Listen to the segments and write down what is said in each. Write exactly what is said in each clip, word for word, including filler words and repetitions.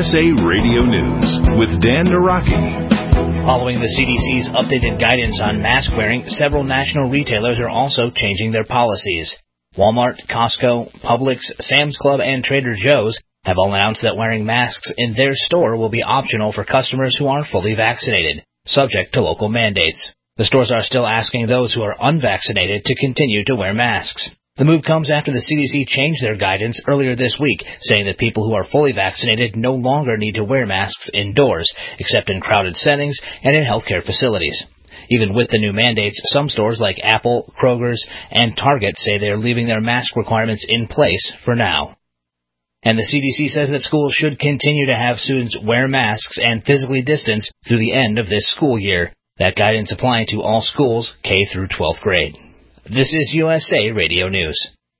S A Radio News with Dan Naraki. Following the C D C's updated guidance on mask wearing, several national retailers are also changing their policies. Walmart, Costco, Publix, Sam's Club, and Trader Joe's have all announced that wearing masks in their store will be optional for customers who are fully vaccinated, subject to local mandates. The stores are still asking those who are unvaccinated to continue to wear masks. The move comes after the C D C changed their guidance earlier this week, saying that people who are fully vaccinated no longer need to wear masks indoors, except in crowded settings and in healthcare facilities. Even with the new mandates, some stores like Apple, Kroger's, and Target say they are leaving their mask requirements in place for now. And the C D C says that schools should continue to have students wear masks and physically distance through the end of this school year. That guidance applying to all schools K through twelfth grade. This is U S A Radio News.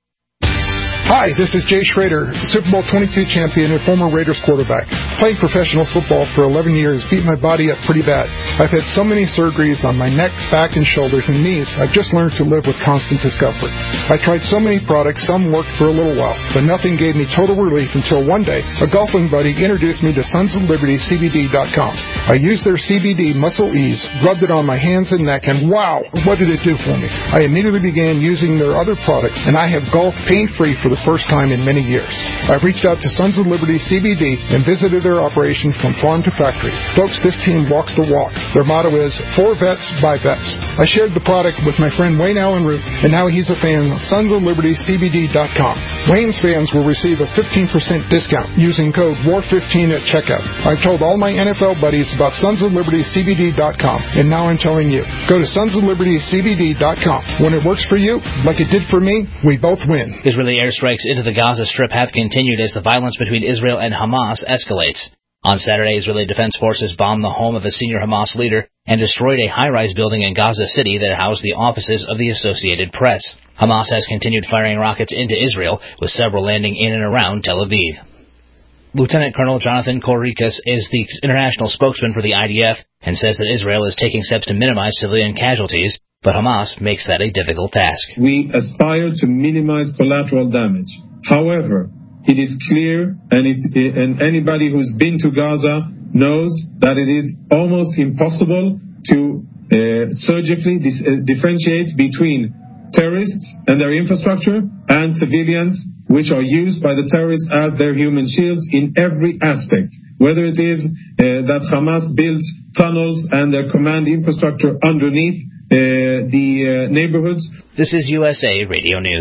Hi, this is Jay Schrader, Super Bowl twenty-two champion and former Raiders quarterback. Playing professional football for eleven years beat my body up pretty bad. I've had so many surgeries on my neck, back, and shoulders and knees, I've just learned to live with constant discomfort. I tried so many products, some worked for a little while, but nothing gave me total relief until one day, a golfing buddy introduced me to Sons of Liberty C B D dot com. I used their C B D Muscle Ease, rubbed it on my hands and neck, and wow, what did it do for me? I immediately began using their other products, and I have golfed pain-free for the first time in many years. I've reached out to Sons of Liberty C B D and visited their operation from farm to factory. Folks, this team walks the walk. Their motto is, for vets, by vets. I shared the product with my friend Wayne Allen Root, and now he's a fan of Sons of Liberty C B D dot com. Wayne's fans will receive a fifteen percent discount using code war fifteen at checkout. I've told all my N F L buddies about Sons of Liberty C B D dot com, and now I'm telling you. Go to Sons of Liberty C B D dot com. When it works for you, like it did for me, we both win. Israeli airstrikes into the Gaza Strip have continued as the violence between Israel and Hamas escalates. On Saturday, Israeli Defense Forces bombed the home of a senior Hamas leader and destroyed a high-rise building in Gaza City that housed the offices of the Associated Press. Hamas has continued firing rockets into Israel, with several landing in and around Tel Aviv. Lieutenant Colonel Jonathan Korikis is the international spokesman for the I D F and says that Israel is taking steps to minimize civilian casualties, but Hamas makes that a difficult task. We aspire to minimize collateral damage. However, it is clear, and, it, and anybody who's been to Gaza knows that it is almost impossible to uh, surgically dis- uh, differentiate between terrorists and their infrastructure and civilians, which are used by the terrorists as their human shields in every aspect, whether it is uh, that Hamas builds tunnels and their command infrastructure underneath uh, the uh, neighborhoods. This is U S A Radio News.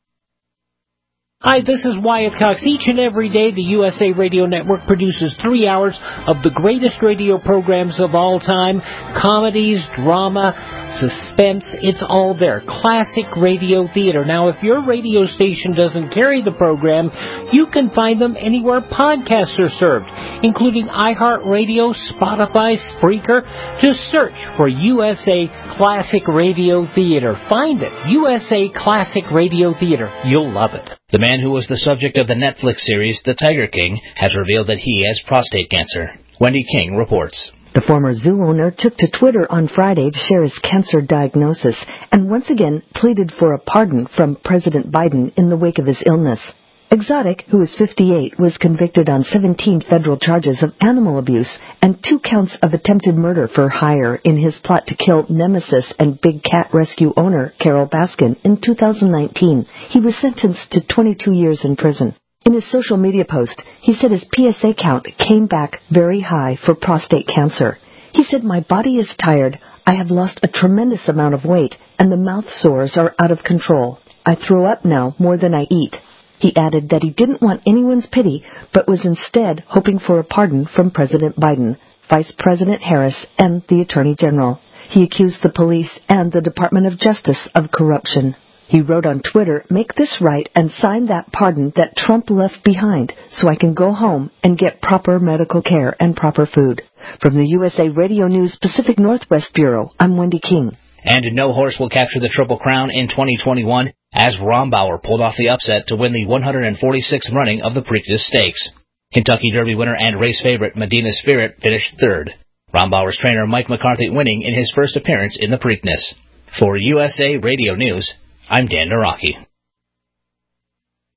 Hi, this is Wyatt Cox. Each and every day, the U S A Radio Network produces three hours of the greatest radio programs of all time. Comedies, drama, suspense, it's all there. Classic radio theater. Now, if your radio station doesn't carry the program, you can find them anywhere podcasts are served, including iHeartRadio, Spotify, Spreaker. Just search for U S A Classic Radio Theater. Find it. U S A Classic Radio Theater. You'll love it. The man who was the subject of the Netflix series The Tiger King has revealed that he has prostate cancer. Wendy King reports. The former zoo owner took to Twitter on Friday to share his cancer diagnosis and once again pleaded for a pardon from President Biden in the wake of his illness. Exotic, who is fifty-eight, was convicted on seventeen federal charges of animal abuse and two counts of attempted murder for hire in his plot to kill Nemesis and big cat rescue owner Carol Baskin in two thousand nineteen. He was sentenced to twenty-two years in prison. In his social media post, he said his P S A count came back very high for prostate cancer. He said, "My body is tired. I have lost a tremendous amount of weight, and the mouth sores are out of control. I throw up now more than I eat." He added that he didn't want anyone's pity, but was instead hoping for a pardon from President Biden, Vice President Harris, and the Attorney General. He accused the police and the Department of Justice of corruption. He wrote on Twitter, "Make this right and sign that pardon that Trump left behind so I can go home and get proper medical care and proper food." From the U S A Radio News Pacific Northwest Bureau, I'm Wendy King. And no horse will capture the Triple Crown in twenty twenty-one as Rombauer pulled off the upset to win the one hundred forty-sixth running of the Preakness Stakes. Kentucky Derby winner and race favorite Medina Spirit finished third. Rombauer's trainer Mike McCarthy winning in his first appearance in the Preakness. For U S A Radio News, I'm Dan Naraki.